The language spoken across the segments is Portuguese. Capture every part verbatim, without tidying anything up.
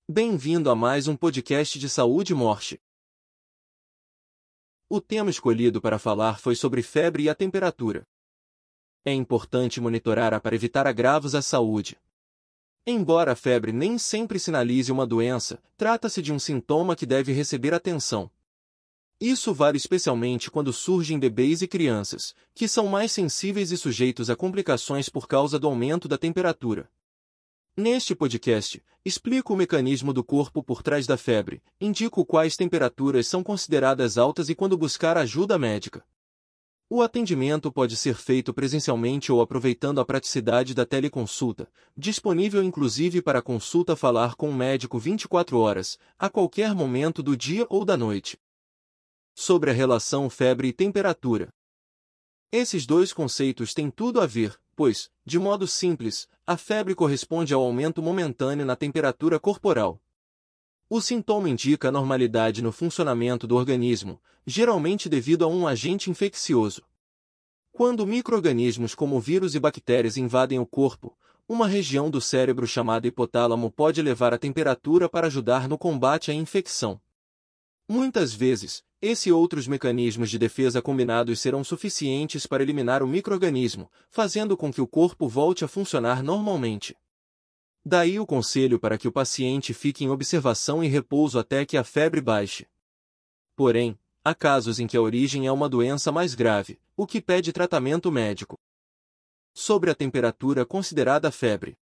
Bem-vindo a mais um podcast de saúde e morte. O tema escolhido para falar foi sobre febre e a temperatura. É importante monitorar para evitar agravos à saúde. Embora a febre nem sempre sinalize uma doença, trata-se de um sintoma que deve receber atenção. Isso vale especialmente quando surgem bebês e crianças, que são mais sensíveis e sujeitos a complicações por causa do aumento da temperatura. Neste podcast, explico o mecanismo do corpo por trás da febre, indico quais temperaturas são consideradas altas e quando buscar ajuda médica. O atendimento pode ser feito presencialmente ou aproveitando a praticidade da teleconsulta, disponível inclusive para consulta falar com um médico vinte e quatro horas, a qualquer momento do dia ou da noite. Sobre a relação febre e temperatura. Esses dois conceitos têm tudo a ver, pois, de modo simples, a febre corresponde ao aumento momentâneo na temperatura corporal. O sintoma indica anormalidade no funcionamento do organismo, geralmente devido a um agente infeccioso. Quando micro-organismos como vírus e bactérias invadem o corpo, uma região do cérebro chamada hipotálamo pode elevar a temperatura para ajudar no combate à infecção. Muitas vezes, esse e outros mecanismos de defesa combinados serão suficientes para eliminar o micro-organismo, fazendo com que o corpo volte a funcionar normalmente. Daí o conselho para que o paciente fique em observação e repouso até que a febre baixe. Porém, há casos em que a origem é uma doença mais grave, o que pede tratamento médico. Sobre a temperatura considerada febre.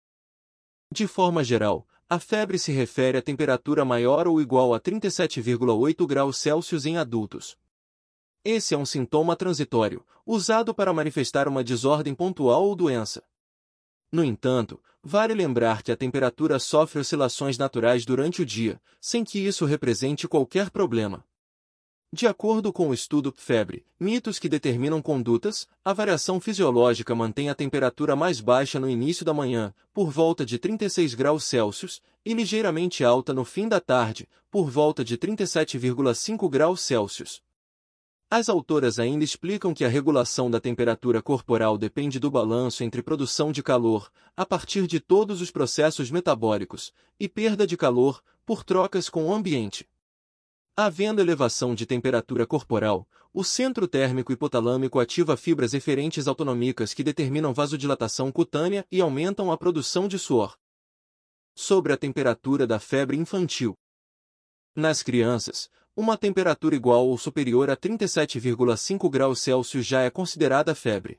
De forma geral, a febre se refere à temperatura maior ou igual a trinta e sete vírgula oito graus Celsius em adultos. Esse é um sintoma transitório, usado para manifestar uma desordem pontual ou doença. No entanto, vale lembrar que a temperatura sofre oscilações naturais durante o dia, sem que isso represente qualquer problema. De acordo com o estudo Febre, mitos que determinam condutas, a variação fisiológica mantém a temperatura mais baixa no início da manhã, por volta de trinta e seis graus Celsius, e ligeiramente alta no fim da tarde, por volta de trinta e sete vírgula cinco graus Celsius. As autoras ainda explicam que a regulação da temperatura corporal depende do balanço entre produção de calor, a partir de todos os processos metabólicos, e perda de calor, por trocas com o ambiente. Havendo elevação de temperatura corporal, o centro térmico hipotalâmico ativa fibras eferentes autonômicas que determinam vasodilatação cutânea e aumentam a produção de suor. Sobre a temperatura da febre infantil. Nas crianças, uma temperatura igual ou superior a trinta e sete vírgula cinco graus Celsius já é considerada febre.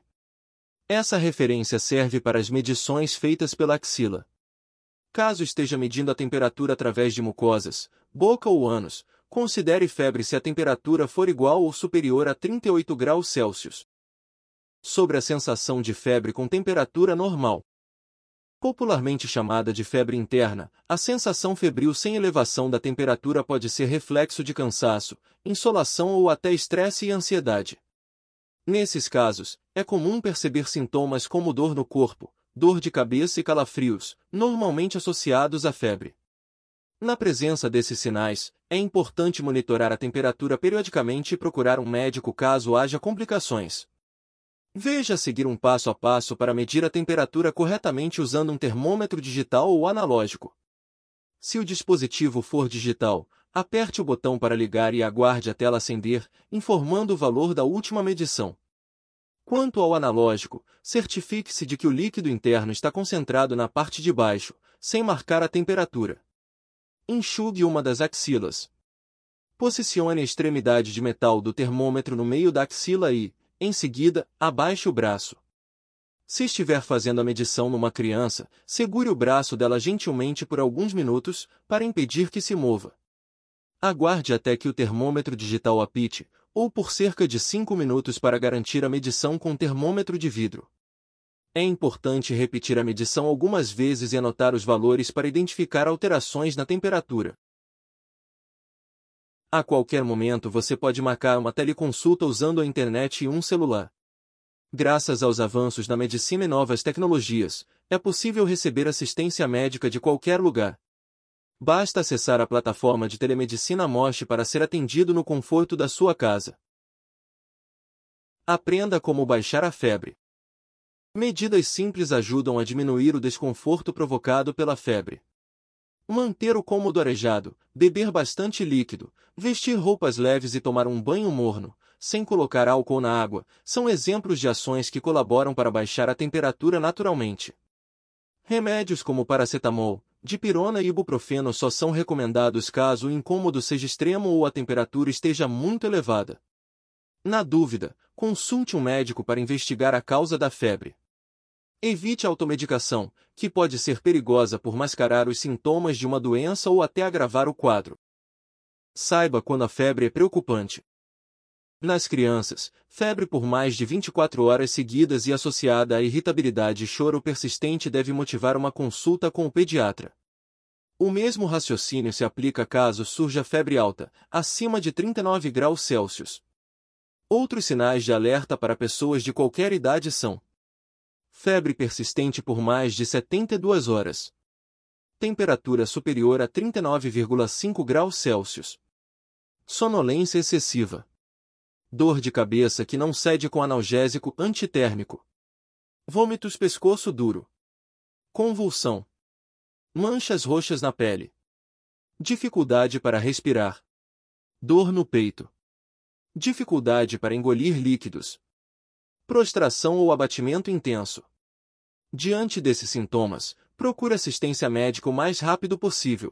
Essa referência serve para as medições feitas pela axila. Caso esteja medindo a temperatura através de mucosas, boca ou ânus, considere febre se a temperatura for igual ou superior a trinta e oito graus Celsius. Sobre a sensação de febre com temperatura normal. Popularmente chamada de febre interna, a sensação febril sem elevação da temperatura pode ser reflexo de cansaço, insolação ou até estresse e ansiedade. Nesses casos, é comum perceber sintomas como dor no corpo, dor de cabeça e calafrios, normalmente associados à febre. Na presença desses sinais, é importante monitorar a temperatura periodicamente e procurar um médico caso haja complicações. Veja a seguir um passo a passo para medir a temperatura corretamente usando um termômetro digital ou analógico. Se o dispositivo for digital, aperte o botão para ligar e aguarde a tela acender, informando o valor da última medição. Quanto ao analógico, certifique-se de que o líquido interno está concentrado na parte de baixo, sem marcar a temperatura. Enxugue uma das axilas. Posicione a extremidade de metal do termômetro no meio da axila e, em seguida, abaixe o braço. Se estiver fazendo a medição numa criança, segure o braço dela gentilmente por alguns minutos, para impedir que se mova. Aguarde até que o termômetro digital apite, ou por cerca de cinco minutos para garantir a medição com termômetro de vidro. É importante repetir a medição algumas vezes e anotar os valores para identificar alterações na temperatura. A qualquer momento você pode marcar uma teleconsulta usando a internet e um celular. Graças aos avanços na medicina e novas tecnologias, é possível receber assistência médica de qualquer lugar. Basta acessar a plataforma de telemedicina Moche para ser atendido no conforto da sua casa. Aprenda como baixar a febre. Medidas simples ajudam a diminuir o desconforto provocado pela febre. Manter o cômodo arejado, beber bastante líquido, vestir roupas leves e tomar um banho morno, sem colocar álcool na água, são exemplos de ações que colaboram para baixar a temperatura naturalmente. Remédios como paracetamol, dipirona e ibuprofeno só são recomendados caso o incômodo seja extremo ou a temperatura esteja muito elevada. Na dúvida, consulte um médico para investigar a causa da febre. Evite a automedicação, que pode ser perigosa por mascarar os sintomas de uma doença ou até agravar o quadro. Saiba quando a febre é preocupante. Nas crianças, febre por mais de vinte e quatro horas seguidas e associada a irritabilidade e choro persistente deve motivar uma consulta com o pediatra. O mesmo raciocínio se aplica caso surja febre alta, acima de trinta e nove graus Celsius. Outros sinais de alerta para pessoas de qualquer idade são: febre persistente por mais de setenta e duas horas. Temperatura superior a trinta e nove vírgula cinco graus Celsius. Sonolência excessiva. Dor de cabeça que não cede com analgésico antitérmico. Vômitos pescoço duro. Convulsão. Manchas roxas na pele. Dificuldade para respirar. Dor no peito. Dificuldade para engolir líquidos. Prostração ou abatimento intenso. Diante desses sintomas, procure assistência médica o mais rápido possível.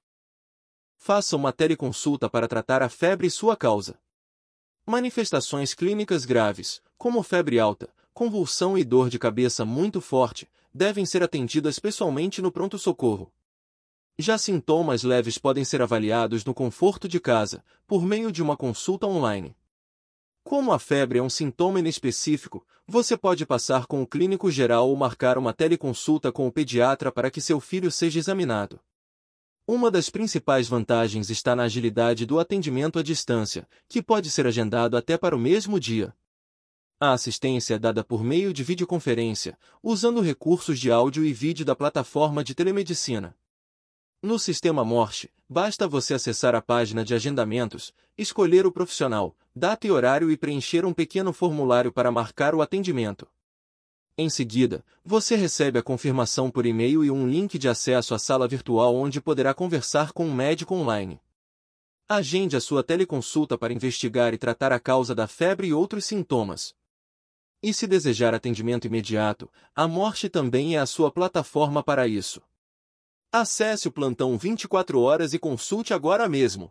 Faça uma teleconsulta para tratar a febre e sua causa. Manifestações clínicas graves, como febre alta, convulsão e dor de cabeça muito forte, devem ser atendidas pessoalmente no pronto-socorro. Já sintomas leves podem ser avaliados no conforto de casa, por meio de uma consulta online. Como a febre é um sintoma inespecífico, você pode passar com o clínico geral ou marcar uma teleconsulta com o pediatra para que seu filho seja examinado. Uma das principais vantagens está na agilidade do atendimento à distância, que pode ser agendado até para o mesmo dia. A assistência é dada por meio de videoconferência, usando recursos de áudio e vídeo da plataforma de telemedicina. No sistema Morse, basta você acessar a página de agendamentos, escolher o profissional, data e horário e preencher um pequeno formulário para marcar o atendimento. Em seguida, você recebe a confirmação por e-mail e um link de acesso à sala virtual onde poderá conversar com um médico online. Agende a sua teleconsulta para investigar e tratar a causa da febre e outros sintomas. E se desejar atendimento imediato, a Morse também é a sua plataforma para isso. Acesse o plantão vinte e quatro horas e consulte agora mesmo.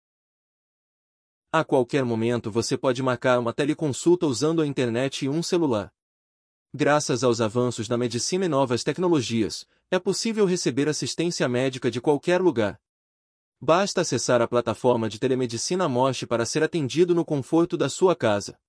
A qualquer momento você pode marcar uma teleconsulta usando a internet e um celular. Graças aos avanços da medicina e novas tecnologias, é possível receber assistência médica de qualquer lugar. Basta acessar a plataforma de telemedicina Morse para ser atendido no conforto da sua casa.